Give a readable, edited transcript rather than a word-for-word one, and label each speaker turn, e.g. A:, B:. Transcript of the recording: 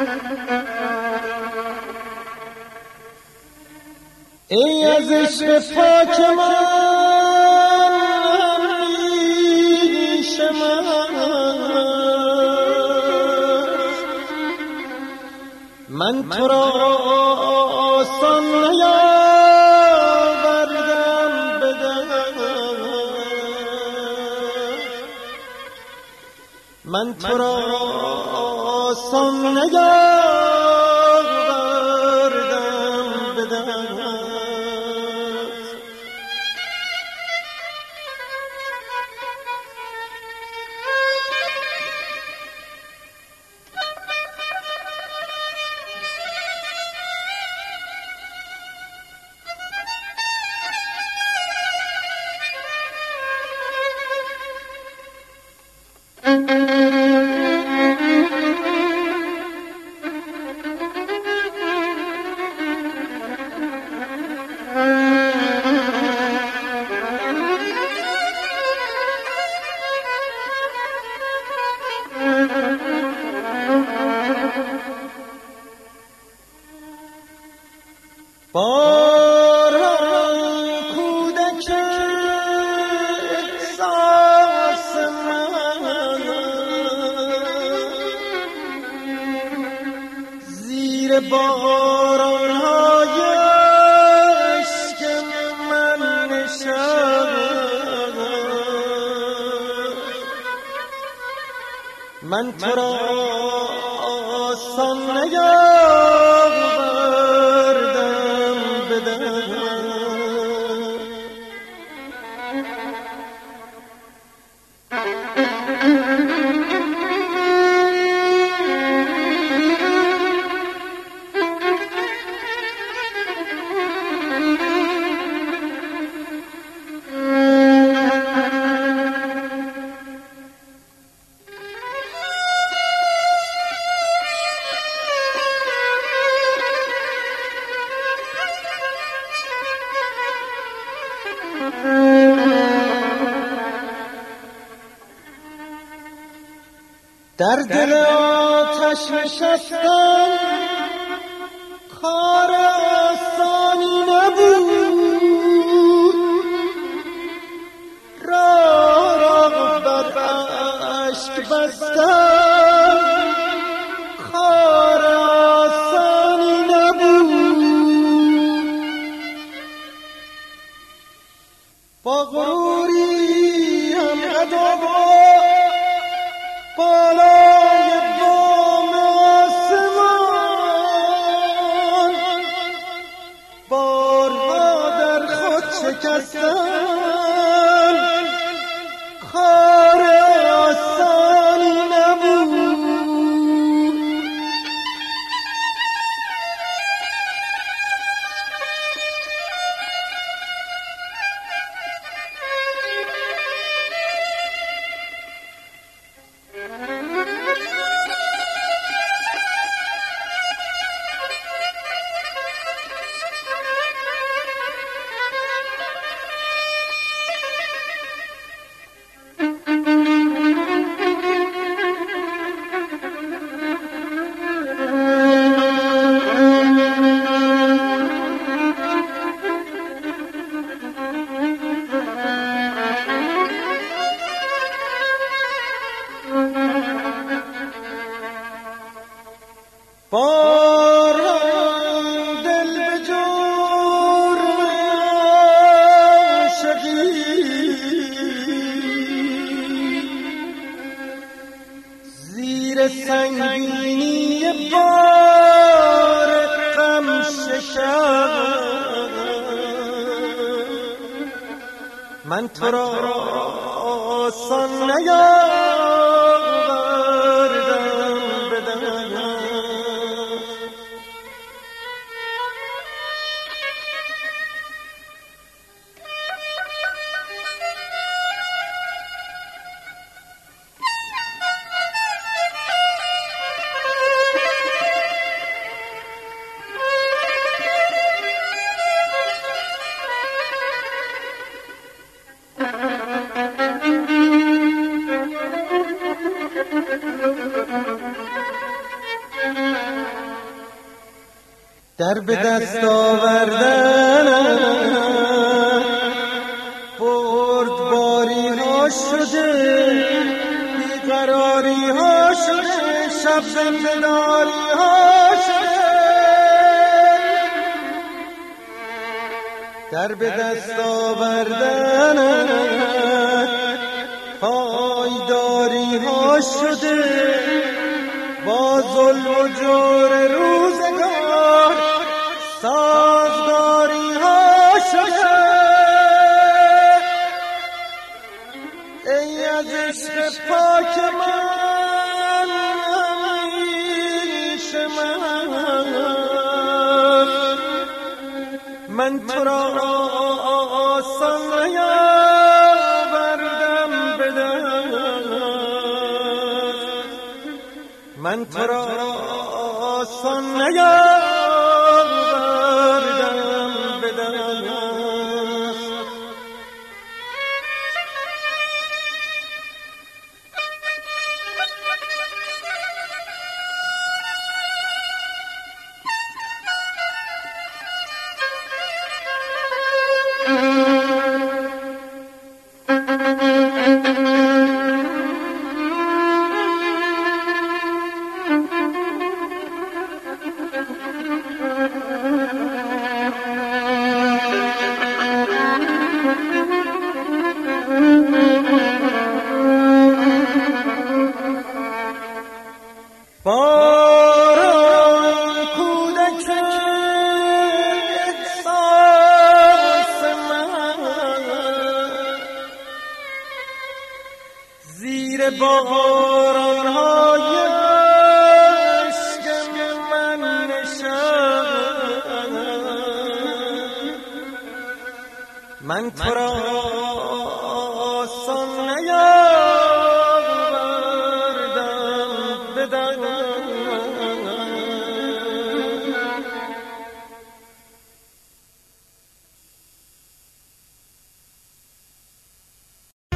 A: ای از عشق پاک من پیش من تو را آسان نیاوردم به دست، من تو را آسان نیاوردم به دست. باران کودک احساس من زیر باران‌های عشق من نشست، من تو را آسان نیاوردم به دست. در دل آتش نشستن کار آسانی نبود، راه بر اشک بستن کار آسانی نبود. با غروری هم ادا بالای بام آسمان بارها در خود شکستن کار آسانی نبود. باران دل به جور عاشقی زیر سنگینی بار غم شکست، من تو را آسان نیاوردم به دست. در به دست آوردن بردباری ها شده، بیقراری ها شده، شب زنده‌داری ها شده. در به دست آوردن پایداری ها شده، با ظلم و جور روزگار سازگاری ها شده. ای از عشق پاک من همیشه من تو را آسان نیاوردم به دست، من تو را آسان نیاوردم به دست. باران کودک احساس من زیر باران های عشق من نشست، من تو را آسان نیاوردم به دست.